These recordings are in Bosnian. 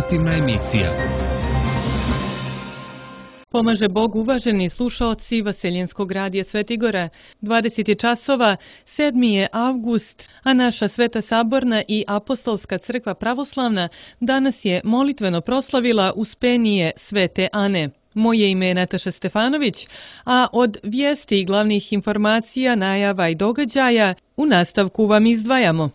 informativna emisija. Pomaže Bog, uvaženi slušaoci Vaseljenskog radija Svetigora. 20 je časova, 7. je avgust, a naša Sveta Saborna i Apostolska crkva pravoslavna danas je molitveno proslavila Uspenije Svete Ane. Moje ime je Nataša Stefanović, a od vijesti i glavnih informacija, najava i događaja u nastavku vam izdvajamo.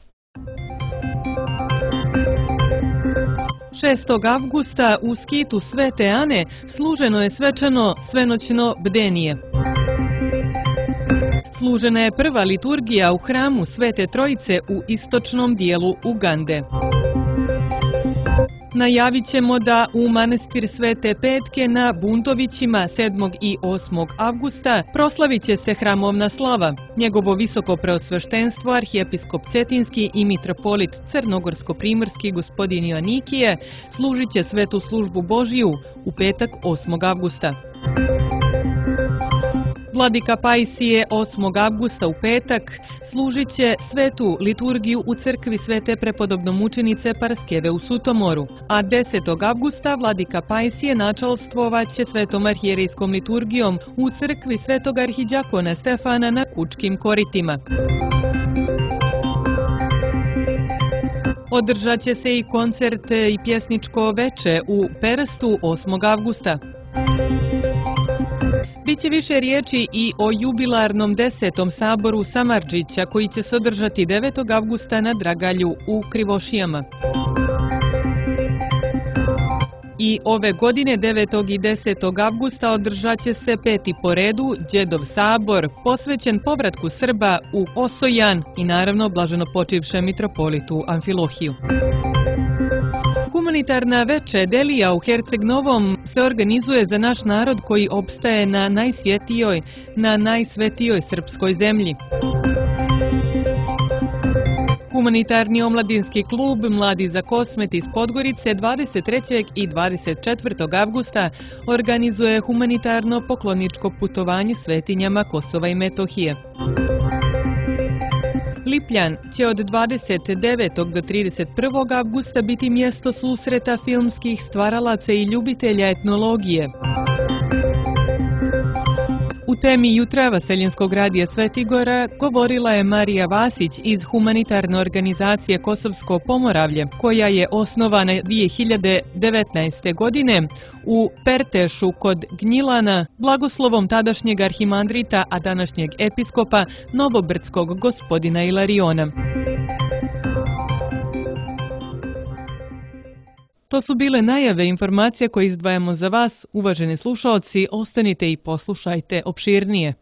6. avgusta u skitu Svete Ane služeno je svečano svenoćno bdenije. Služena je prva liturgija u hramu Svete Trojice u istočnom dijelu Ugande. Najavit ćemo da u manastir Svete Petke na Buntovićima 7. i 8. avgusta proslavit će se hramovna slava. Njegovo visoko preosveštenstvo arhijepiskop Cetinski i mitropolit Crnogorsko-primorski gospodin Joanikije služit će svetu službu Božiju u petak 8. avgusta. Vladika Pajsije 8. avgusta u petak služit će svetu liturgiju u crkvi Svete prepodobnomučenice Parskeve u Sutomoru, a 10. avgusta vladika Pajsije načalstvovat će svetom arhijerijskom liturgijom u crkvi Svetog arhidjakona Stefana na Kučkim koritima. Održat će se i koncert i pjesničko veče u Perastu 8. avgusta. Biće više riječi i o jubilarnom 10. saboru Samardžića koji će se održati 9. avgusta na Dragalju u Krivošijama. I ove godine 9. i 10. avgusta održat će se 5. po redu Đedov sabor posvećen povratku Srba u Osojan i naravno blaženopočivšem mitropolitu Amfilohiju. Humanitarna veče Delija u Herceg Novom se organizuje za naš narod koji opstaje na najsvetijoj srpskoj zemlji. Humanitarni omladinski klub Mladi za Kosmet iz Podgorice 23. i 24. avgusta organizuje humanitarno pokloničko putovanje svetinjama Kosova i Metohije. Lipljan će od 29. do 31. avgusta biti mjesto susreta filmskih stvaralaca i ljubitelja etnologije. U temi jutra Vaseljenskog radija Svetigora govorila je Marija Vasić iz humanitarne organizacije Kosovsko Pomoravlje, koja je osnovana 2019. godine u Pertešu kod Gnjilana blagoslovom tadašnjeg arhimandrita, a današnjeg episkopa Novobrdskog gospodina Ilariona. To su bile najave informacija koje izdvajamo za vas, uvaženi slušaoci, ostanite i poslušajte opširnije.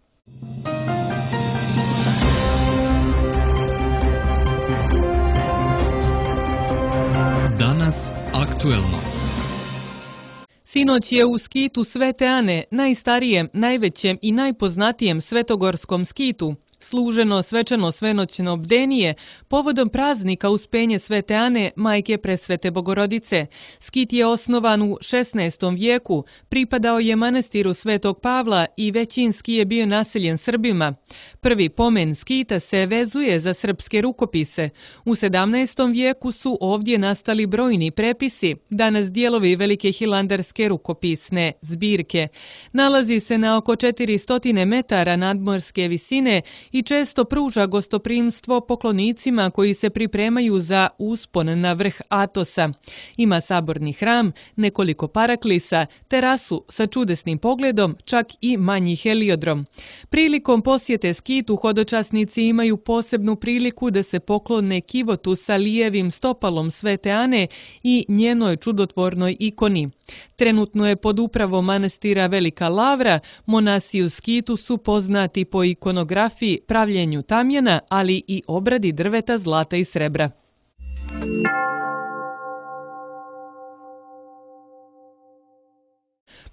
Danas aktuelno. Sinoć je u skitu Svete Ane, najstarijem, najvećem i najpoznatijem svetogorskom skitu, služeno svečano svenoćno bdenije povodom praznika Uspenje Svete Ane, majke presvete Bogorodice. Skit je osnovan u 16. vijeku, pripadao je manastiru Svetog Pavla i većinski je bio naseljen Srbima. Prvi pomen skita se vezuje za srpske rukopise. U 17. vijeku su ovdje nastali brojni prepisi, danas dijelovi Velike hilandarske rukopisne zbirke. Nalazi se na oko 400 metara nadmorske visine i često pruža gostoprimstvo poklonicima koji se pripremaju za uspon na vrh Atosa. Ima saborni hram, nekoliko paraklisa, terasu sa čudesnim pogledom, čak i manji heliodrom. Prilikom posjete skitu hodočasnici imaju posebnu priliku da se poklone kivotu sa lijevim stopalom Svete Ane i njenoj čudotvornoj ikoni. Trenutno je pod upravom manastira Velika Lavra, monasi u skitu su poznati po ikonografiji, pravljenju tamjana, ali i obradi drveta, zlata i srebra.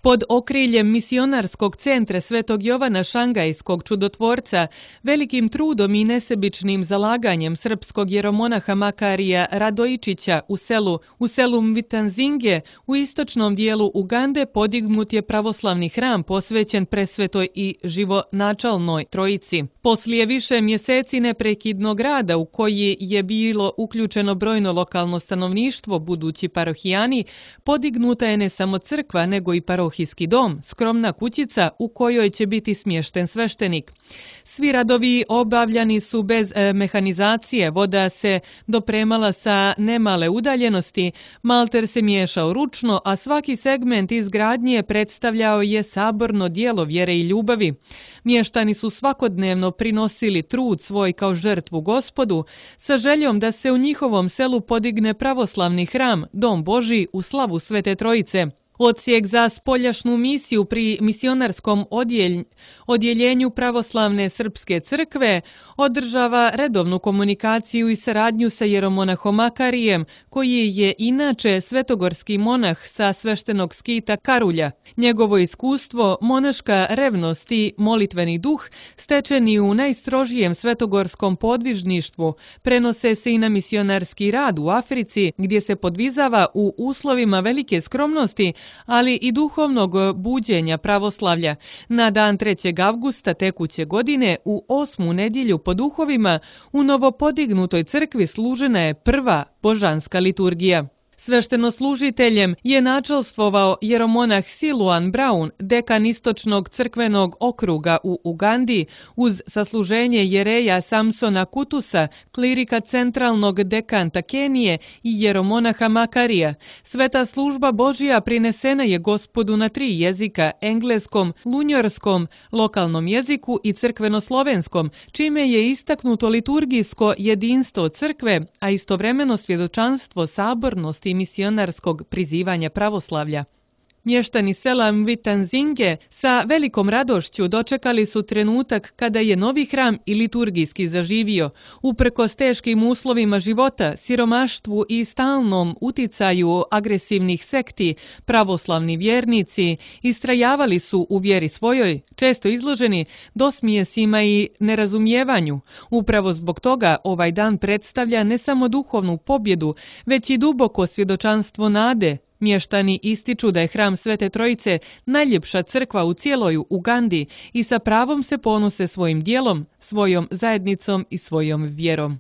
Pod okriljem misionarskog centra Svetog Jovana Šangajskog čudotvorca, velikim trudom i nesebičnim zalaganjem srpskog jeromonaha Makarija Radojičića u selu Mvitanzinge u istočnom dijelu Ugande podignut je pravoslavni hram posvećen Presvetoj i Živonačalnoj Trojici. Poslije više mjeseci neprekidnog rada u koji je bilo uključeno brojno lokalno stanovništvo, budući parohijani, podignuta je ne samo crkva nego i parohijski dom, skromna kućica u kojoj će biti smješten sveštenik. Svi radovi obavljani su bez mehanizacije, voda se dopremala sa nemale udaljenosti, malter se miješao ručno, a svaki segment izgradnje predstavljao je saborno djelo vjere i ljubavi. Mještani su svakodnevno prinosili trud svoj kao žrtvu Gospodu, sa željom da se u njihovom selu podigne pravoslavni hram, Dom Božji u slavu Svete Trojice. Odsjek za spoljašnu misiju pri misionarskom odjeljenju pravoslavne srpske crkve održava redovnu komunikaciju i saradnju sa jeromonahom Makarijem, koji je inače svetogorski monah sa sveštenog skita Karulja. Njegovo iskustvo, monaška revnost i molitveni duh, stečeni u najstrožijem svetogorskom podvižništvu, prenose se i na misionarski rad u Africi, gdje se podvizava u uslovima velike skromnosti, ali i duhovnog buđenja pravoslavlja. Na dan 3. avgusta tekuće godine, u 8. nedjelju po duhovima, u novopodignutoj crkvi služena je prva božanska liturgija. Sveštenoslužiteljem je načelstvovao jeromonah Siluan Brown, dekan istočnog crkvenog okruga u Ugandi, uz sasluženje jereja Samsona Kutusa, klirika centralnog dekanta Kenije i jeromonaha Makarija. Sveta služba Božja prinesena je Gospodu na 3 jezika, engleskom, lunjorskom, lokalnom jeziku i crkvenoslovenskom, čime je istaknuto liturgijsko jedinstvo crkve, a istovremeno svjedočanstvo sabornosti i misionarskog prizivanja pravoslavlja. Mještani sela Mvitanzinge sa velikom radošću dočekali su trenutak kada je novi hram i liturgijski zaživio. Uprkos teškim uslovima života, siromaštvu i stalnom uticaju agresivnih sekti, pravoslavni vjernici istrajavali su u vjeri svojoj, često izloženi dosmijesima i nerazumijevanju. Upravo zbog toga ovaj dan predstavlja ne samo duhovnu pobjedu, već i duboko svjedočanstvo nade. Mještani ističu da je hram Svete Trojice najljepša crkva u cijeloj Ugandi i sa pravom se ponose svojim djelom, svojom zajednicom i svojom vjerom.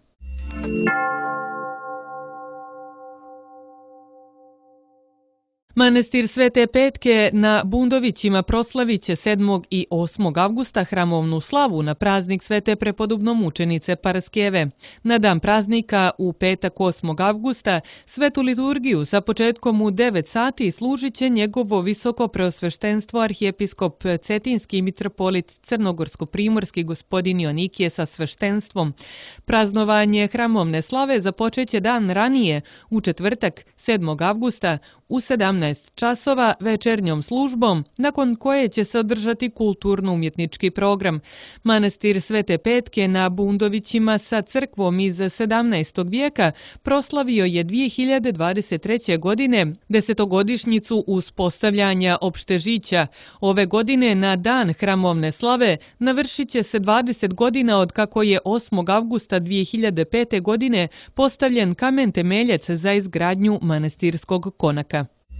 Manastir Svete Petke na Bundovićima proslavit će 7. i 8. avgusta hramovnu slavu na praznik Svete prepodobnomučenice Paraskeve. Na dan praznika u petak 8. avgusta svetu liturgiju sa početkom u 9 sati služit će njegovo visoko preosveštenstvo arhijepiskop Cetinski mitropolit Crnogorsko-primorski gospodin Jonikije sa sveštenstvom. Praznovanje hramovne slave započeće dan ranije, u četvrtak 7. avgusta u 17 časova večernjom službom, nakon koje će se održati kulturno-umjetnički program. Manastir Svete Petke na Bundovićima sa crkvom iz 17. vijeka proslavio je 2023. godine 10-godišnjicu uspostavljanja opštežića. Ove godine na dan hramovne slave navršit će se 20 godina od kako je 8. avgusta 2005. godine postavljen kamen temeljac za izgradnju manastirskog konaka.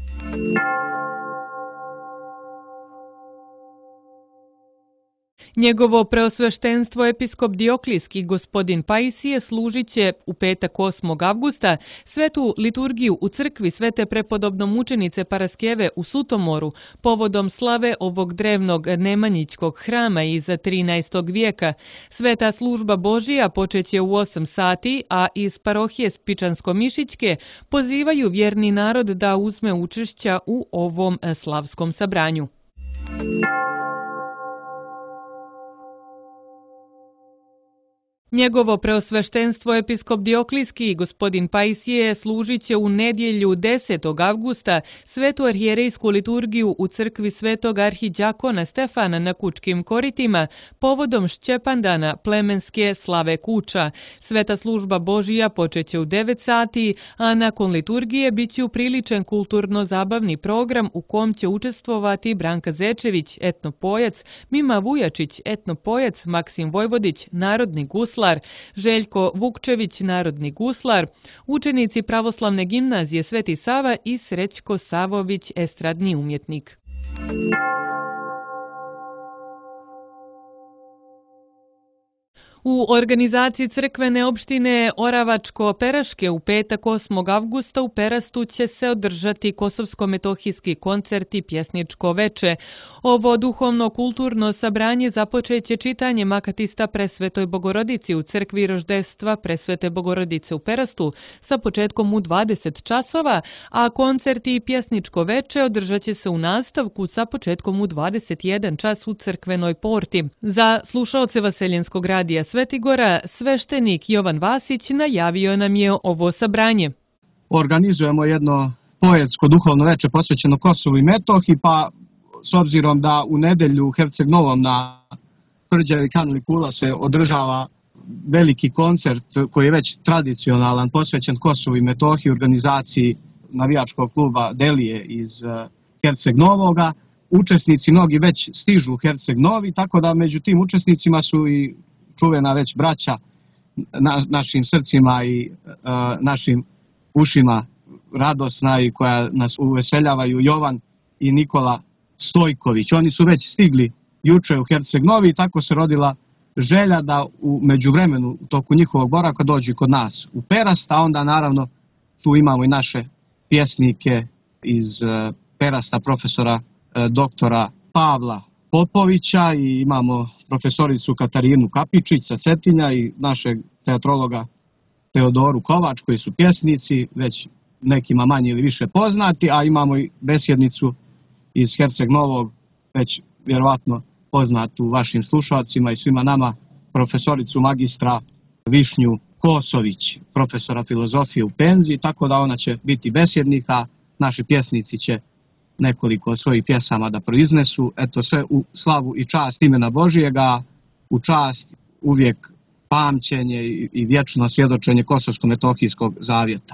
Njegovo preosveštenstvo episkop Dioklijski gospodin Paisije služit će u petak 8. avgusta svetu liturgiju u crkvi Svete prepodobnomučenice Paraskeve u Sutomoru povodom slave ovog drevnog nemanjićkog hrama iz 13. vijeka. Sveta služba Božija počeće u 8 sati, a iz parohije Spičansko-Mišićke pozivaju vjerni narod da uzme učešća u ovom slavskom sabranju. Njegovo preosveštenstvo episkop Dioklijski gospodin Pajsije služit će u nedjelju 10. avgusta svetu arhijerejsku liturgiju u crkvi svetog arhidjakona Stefana na Kučkim koritima povodom Šćepandana plemenske slave Kuča. Sveta služba Božija počeće u 9 sati, a nakon liturgije bit će upriličen kulturno-zabavni program u kom će učestvovati Branka Zečević, etnopojac, Mima Vujačić, etnopojac, Maksim Vojvodić, narodni guslar, Željko Vukčević, narodni guslar, učenici pravoslavne gimnazije Sveti Sava i Srećko Savović, estradni umjetnik. U organizaciji crkvene opštine Oravačko-Peraške u petak 8. avgusta u Perastu će se održati kosovsko-metohijski koncert i pjesničko veče. Ovo duhovno-kulturno sabranje započeće čitanjem akatista Presvetoj Bogorodici u crkvi Roždestva Presvete Bogorodice u Perastu sa početkom u 20 časova, a koncert i pjesničko veče održat će se u nastavku sa početkom u 21 čas u crkvenoj porti. Za slušaoce Vaseljenskog radija Svetigora, sveštenik Jovan Vasić najavio nam je ovo sabranje. Organizujemo jedno poetsko duhovno veče posvećeno Kosovu i Metohiji, pa s obzirom da u nedelju u Herceg Novom na Tvrđavi Kanali Kula se održava veliki koncert koji je već tradicionalan, posvećen Kosovu i Metohiji, organizaciji navijačkog kluba Delije iz Herceg Novoga. Učesnici mnogi već stižu u Herceg Novi, tako da među tim učesnicima su i čuvena već braća našim srcima i našim ušima radosna i koja nas uveseljavaju, Jovan i Nikola Stojković. Oni su već stigli juče u Herceg Novi i tako se rodila želja da u međuvremenu u toku njihovog boravka dođu kod nas u Perast, a onda naravno tu imamo i naše pjesnike iz Perasta, profesora doktora Pavla Popovića i imamo profesoricu Katarinu Kapičić sa Cetinja i našeg teatrologa Teodoru Kovač koji su pjesnici, već nekima manje ili više poznati, a imamo i besjednicu iz Herceg Novog, već vjerovatno poznatu vašim slušalcima i svima nama, profesoricu magistra Višnju Kosović, profesora filozofije u penziji, tako da ona će biti besjednika, naši pjesnici će nekoliko svojih pjesama da proiznesu, eto sve u slavu i čast imena Božijega, u čast uvijek pamćenje i vječno svjedočenje Kosovsko-metohijskog zavjeta.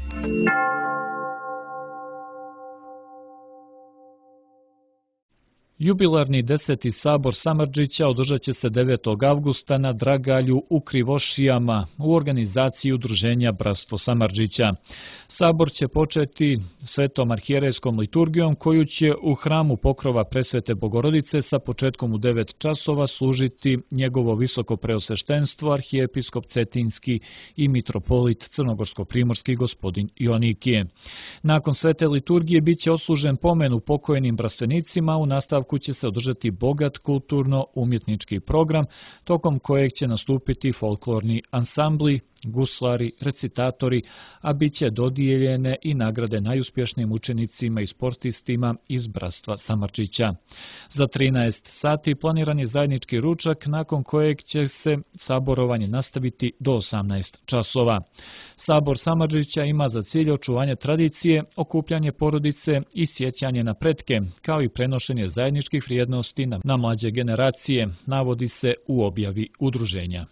Jubilarni 10. sabor Samardžića održat će se 9. avgusta na Dragalju u Krivošijama u organizaciji Udruženja Bratstvo Samardžića. Sabor će početi svetom arhijerejskom liturgijom koju će u hramu Pokrova Presvete Bogorodice sa početkom u 9 časova služiti njegovo visoko preosveštenstvo arhijepiskop Cetinski i mitropolit Crnogorsko-primorski gospodin Ionikije. Nakon svete liturgije bit će odslužen pomen upokojenim brastvenicima, u nastavku će se održati bogat kulturno-umjetnički program, tokom kojeg će nastupiti folklorni ansambli, guslari, recitatori, a bit će dodijeljene i nagrade najuspješnijim učenicima i sportistima iz Bratstva Samardžića. Za 13 sati planiran je zajednički ručak, nakon kojeg će se saborovanje nastaviti do 18 časova. Sabor Samardžića ima za cilj očuvanje tradicije, okupljanje porodice i sjećanje na pretke, kao i prenošenje zajedničkih vrijednosti na mlađe generacije, navodi se u objavi udruženja.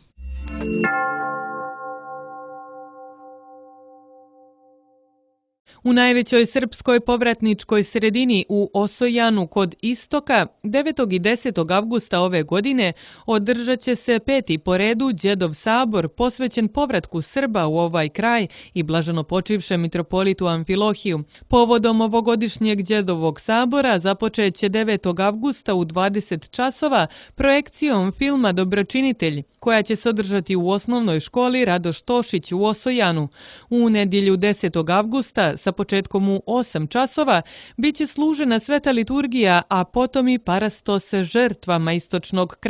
U najvećoj srpskoj povratničkoj sredini u Osojanu kod Istoka 9. i 10. avgusta ove godine održat će se 5. po redu Đedov sabor posvećen povratku Srba u ovaj kraj i blaženopočivšem mitropolitu Amfilohiju. Povodom ovogodišnjeg Đedovog sabora započet će 9. avgusta u 20 časova projekcijom filma Dobročinitelj, koja će se održati u osnovnoj školi Radoš Tošić u Osojanu. U nedjelju 10. avgusta sa početkom u 8 časova bit će služena sveta liturgija, a potom i parastos žrtvama istočnog kraja.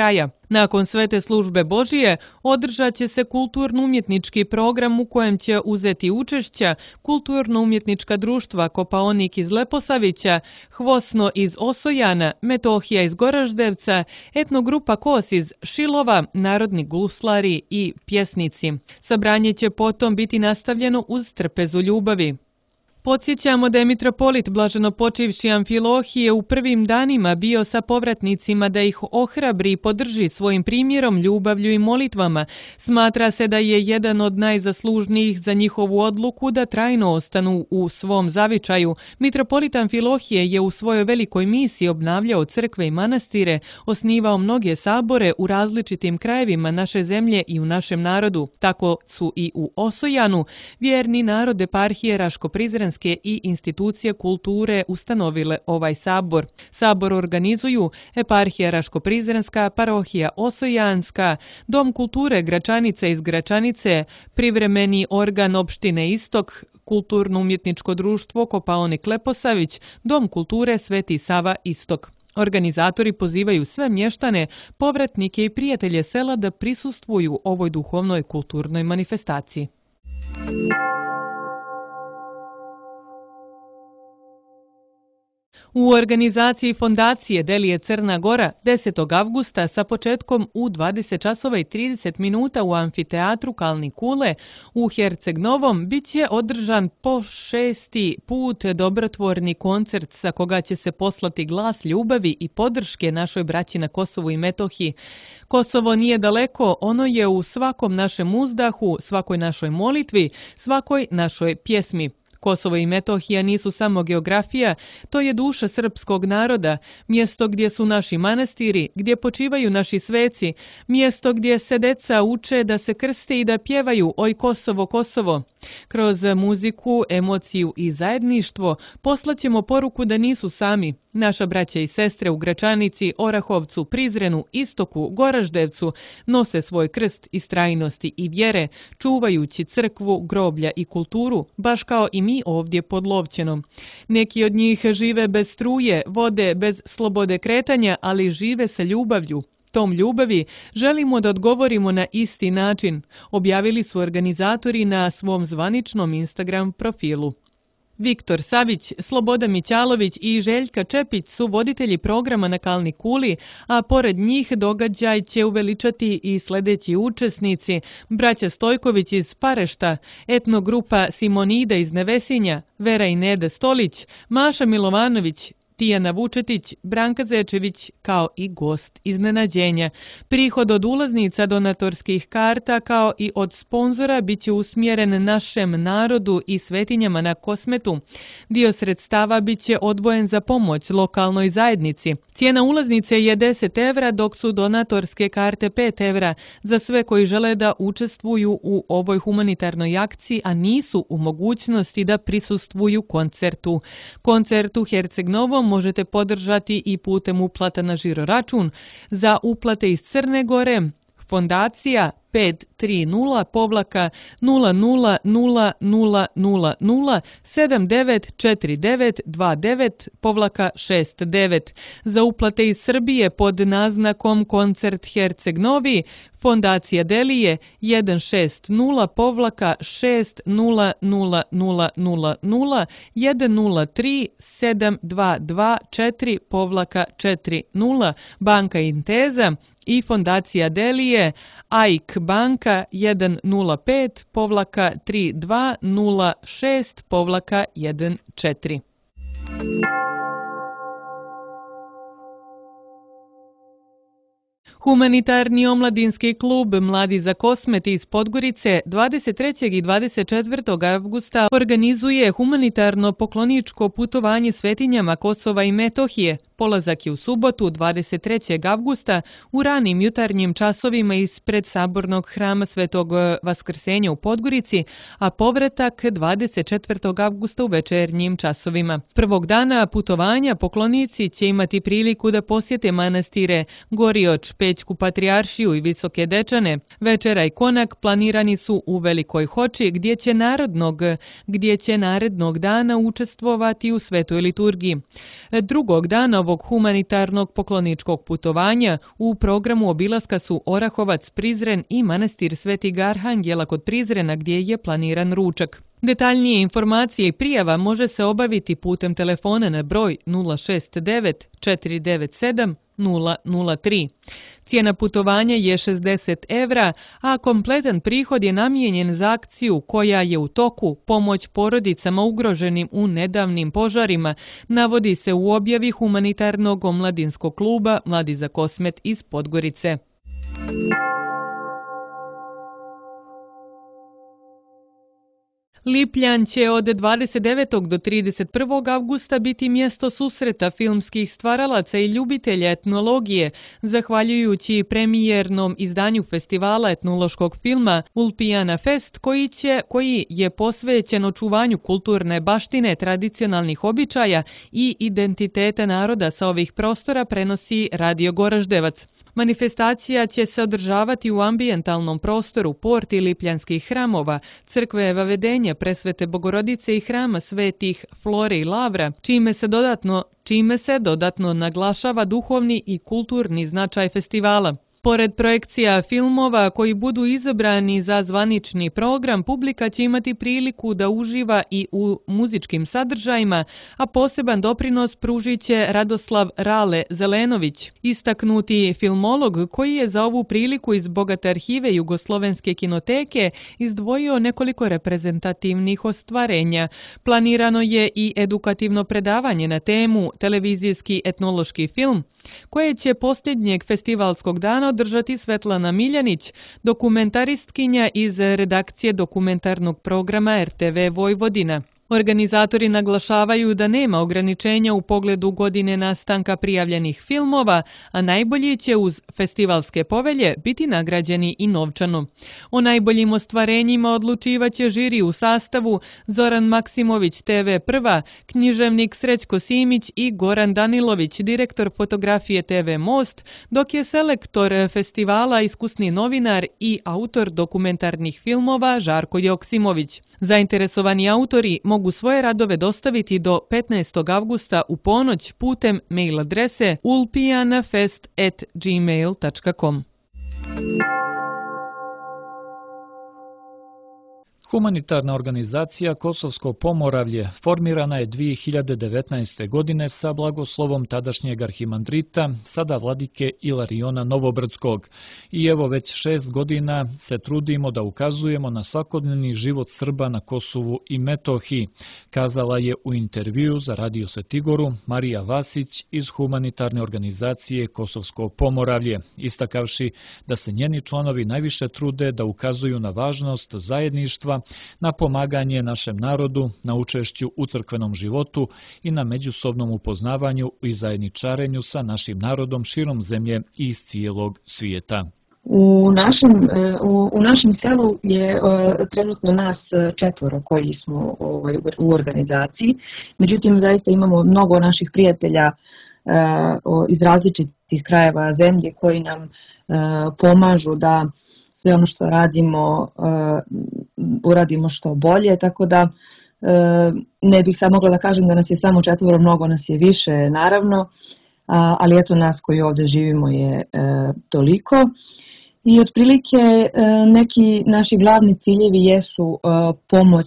Nakon svete službe Božije održat će se kulturno-umjetnički program u kojem će uzeti učešća kulturno-umjetnička društva Kopaonik iz Leposavića, Hvosno iz Osojana, Metohija iz Goraždevca, etnogrupa Kos iz Šilova, narodni guslari i pjesnici. Sabranje će potom biti nastavljeno uz trpezu ljubavi. Podsjećamo da je mitropolit blaženopočivši Amfilohije u prvim danima bio sa povratnicima da ih ohrabri i podrži svojim primjerom, ljubavlju i molitvama. Smatra se da je jedan od najzaslužnijih za njihovu odluku da trajno ostanu u svom zavičaju. Mitropolit Amfilohije je u svojoj velikoj misiji obnavljao crkve i manastire, osnivao mnoge sabore u različitim krajevima naše zemlje i u našem narodu. Tako su i u Osojanu vjerni narod eparhije Raško-Prizrenske i institucije kulture ustanovile ovaj sabor. Sabor organizuju eparhija Raško-Prizrenska, parohija Osojanska, Dom kulture Gračanice iz Gračanice, privremeni organ opštine Istok, kulturno-umjetničko društvo Kopaonik Leposavić, Dom kulture Sveti Sava Istok. Organizatori pozivaju sve mještane, povratnike i prijatelje sela da prisustvuju ovoj duhovnoj kulturnoj manifestaciji. U organizaciji fondacije Delije Crna Gora 10. avgusta sa početkom u 20 časova i 30 minuta u amfiteatru Kalni Kule u Herceg Novom bit će održan po 6. put dobrotvorni koncert sa koga će se poslati glas ljubavi i podrške našoj braći na Kosovu i Metohiji. Kosovo nije daleko, ono je u svakom našem uzdahu, svakoj našoj molitvi, svakoj našoj pjesmi. Kosovo i Metohija nisu samo geografija, to je duša srpskog naroda, mjesto gdje su naši manastiri, gdje počivaju naši sveci, mjesto gdje se deca uče da se krste i da pjevaju Oj Kosovo, Kosovo. Kroz muziku, emociju i zajedništvo poslaćemo poruku da nisu sami. Naša braća i sestre u Gračanici, Orahovcu, Prizrenu, Istoku, Goraždevcu nose svoj krst istrajnosti i vjere, čuvajući crkvu, groblja i kulturu, baš kao i mi ovdje pod Lovćenom. Neki od njih žive bez struje, vode, bez slobode kretanja, ali žive sa ljubavlju. Tom ljubavi želimo da odgovorimo na isti način, objavili su organizatori na svom zvaničnom Instagram profilu. Viktor Savić, Sloboda Mićalović i Željka Čepić su voditelji programa na Kalni Kuli, a pored njih događaj će uveličati i sljedeći učesnici: braća Stojković iz Parešta, etnogrupa Simonida iz Nevesinja, Vera i Neda Stolić, Maša Milovanović, Tijana Vučetić, Branka Zečević, kao i gost iznenađenja. Prihod od ulaznica, donatorskih karta kao i od sponzora bit će usmjeren našem narodu i svetinjama na Kosmetu. Dio sredstava bit će odvojen za pomoć lokalnoj zajednici. Cijena ulaznice je 10 evra, dok su donatorske karte 5 evra za sve koji žele da učestvuju u ovoj humanitarnoj akciji, a nisu u mogućnosti da prisustvuju koncertu. Koncert u Herceg Novom možete podržati i putem uplata na žiro račun. Za uplate iz Crne Gore fondacija 5300000794929-69. Za uplate iz Srbije pod naznakom Koncert Herceg Novi, fondacija Delije 160-000-103-722-4-40, banka Inteza i fondacija Delije AIK banka 105-3206-14. Humanitarni omladinski klub Mladi za Kosmet iz Podgorice 23. i 24. avgusta organizuje humanitarno pokloničko putovanje svetinjama Kosova i Metohije. Polazak je u subotu 23. avgusta u ranim jutarnjim časovima ispred sabornog hrama Svetog Vaskrsenja u Podgorici, a povratak 24. avgusta u večernjim časovima. Prvog dana putovanja poklonici će imati priliku da posjete manastire Gorioč, Pećku Patrijaršiju i Visoke Dečane. Večera i konak planirani su u Velikoj Hoči, gdje će narednog dana učestvovati u svetoj liturgiji. Drugog dana ovog humanitarnog pokloničkog putovanja u programu obilaska su Orahovac, Prizren i manastir Svetog Arhangela kod Prizrena gdje je planiran ručak. Detaljnije informacije i prijava može se obaviti putem telefona na broj 069 497 003. Cijena putovanja je 60 €, a kompletan prihod je namijenjen za akciju koja je u toku, pomoć porodicama ugroženim u nedavnim požarima, navodi se u objavi humanitarnog omladinskog kluba Mladi za Kosmet iz Podgorice. Lipljan će od 29. do 31. avgusta biti mjesto susreta filmskih stvaralaca i ljubitelja etnologije, zahvaljujući premijernom izdanju festivala etnološkog filma Ulpijana Fest, koji je posvećen očuvanju kulturne baštine, tradicionalnih običaja i identiteta naroda sa ovih prostora, prenosi Radio Goraždevac. Manifestacija će se održavati u ambijentalnom prostoru Porti Lipljanskih hramova, crkve Vavedenja Presvete Bogorodice i hrama svetih Flore i Lavra, čime se dodatno naglašava duhovni i kulturni značaj festivala. Pored projekcija filmova koji budu izabrani za zvanični program, publika će imati priliku da uživa i u muzičkim sadržajima, a poseban doprinos pružit će Radoslav Rale Zelenović, istaknuti filmolog koji je za ovu priliku iz bogate arhive Jugoslovenske kinoteke izdvojio nekoliko reprezentativnih ostvarenja. Planirano je i edukativno predavanje na temu televizijski etnološki film, koje će posljednjeg festivalskog dana održati Svetlana Miljanić, dokumentaristkinja iz redakcije dokumentarnog programa RTV Vojvodina. Organizatori naglašavaju da nema ograničenja u pogledu godine nastanka prijavljenih filmova, a najbolji će uz festivalske povelje biti nagrađeni i novčano. O najboljim ostvarenjima odlučivaće žiri u sastavu Zoran Maksimović TV Prva, književnik Srećko Simić i Goran Danilović, direktor fotografije TV Most, dok je selektor festivala iskusni novinar i autor dokumentarnih filmova Žarko Joksimović. Zainteresovani autori mogu svoje radove dostaviti do 15. avgusta u ponoć putem mail adrese ulpijanafest@gmail.com. Humanitarna organizacija Kosovsko Pomoravlje formirana je 2019. godine sa blagoslovom tadašnjeg arhimandrita, sada vladike Ilariona Novobrdskog. I evo već 6 godina se trudimo da ukazujemo na svakodnevni život Srba na Kosovu i Metohiji, kazala je u intervjuu za Radio Svetigoru Marija Vasić iz humanitarne organizacije Kosovsko Pomoravlje, istakavši da se njeni članovi najviše trude da ukazuju na važnost zajedništva, na pomaganje našem narodu, na učešću u crkvenom životu i na međusobnom upoznavanju i zajedničarenju sa našim narodom širom zemlje i iz cijelog svijeta. U našem selu je trenutno nas 4 koji smo u organizaciji. Međutim, zaista imamo mnogo naših prijatelja iz različitih krajeva zemlje koji nam pomažu da sve ono što radimo uradimo što bolje, tako da ne bih sad mogla da kažem da nas je samo 4, mnogo nas je više naravno, ali eto nas koji ovdje živimo je toliko. I otprilike neki naši glavni ciljevi jesu pomoć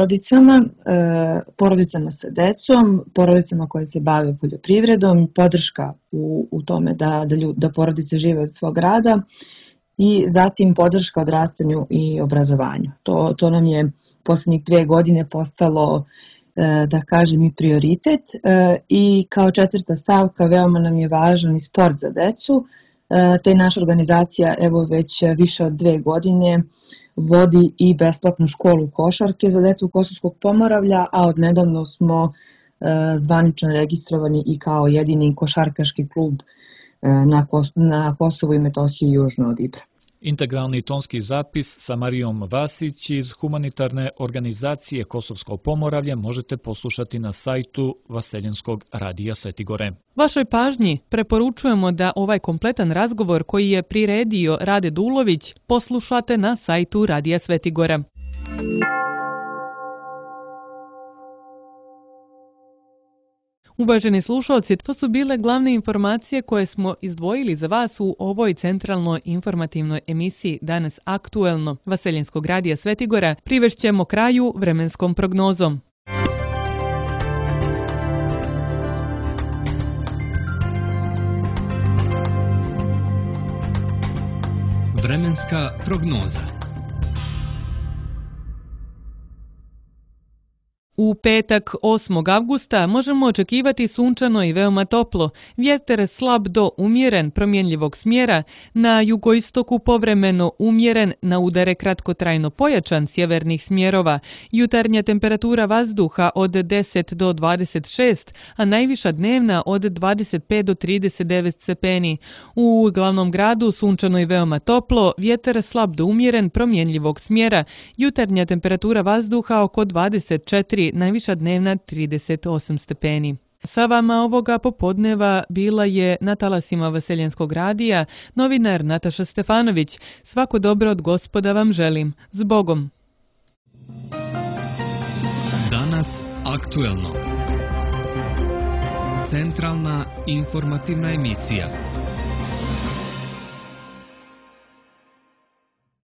porodicama sa decom, porodicama koje se bave poljoprivredom, podrška u tome da porodice žive od svog rada i zatim podrška odrastanju i obrazovanju. To nam je posljednjih 2 godine postalo, da kažem, i prioritet i kao 4. stavka veoma nam je važan i sport za decu. Te naša organizacija evo već više od 2 godine vodi i besplatnu školu košarke za decu Kosovskog Pomoravlja, a od nedavno smo zvanično registrovani i kao jedini košarkaški klub na Kosovu i Metohiji južno od Ibra. Integralni tonski zapis sa Marijom Vasić iz humanitarne organizacije Kosovsko Pomoravlje možete poslušati na sajtu Vaseljenskog radija Svetigore. Vašoj pažnji preporučujemo da ovaj kompletan razgovor koji je priredio Rade Dulović poslušate na sajtu Radija Svetigora. Uvaženi slušalci, to su bile glavne informacije koje smo izdvojili za vas u ovoj centralnoj informativnoj emisiji Danas aktuelno Vaseljenskog radija Svetigora. Privešćemo kraju vremenskom prognozom. Vremenska prognoza. U petak 8. avgusta možemo očekivati sunčano i veoma toplo, vjetar slab do umjeren promjenljivog smjera, na jugoistoku povremeno umjeren, na udare kratkotrajno pojačan sjevernih smjerova, jutarnja temperatura vazduha od 10 do 26, a najviša dnevna od 25 do 39 stepeni. U glavnom gradu sunčano i veoma toplo, vjetar slab do umjeren promjenljivog smjera, jutarnja temperatura vazduha oko 24, najviša dnevna 38 stepeni. Sa vama ovoga popodneva bila je na talasima Vaseljenskog radija novinar Nataša Stefanović. Svako dobro od Gospoda vam želim. Zbogom! Danas aktuelno. Centralna informativna emisija.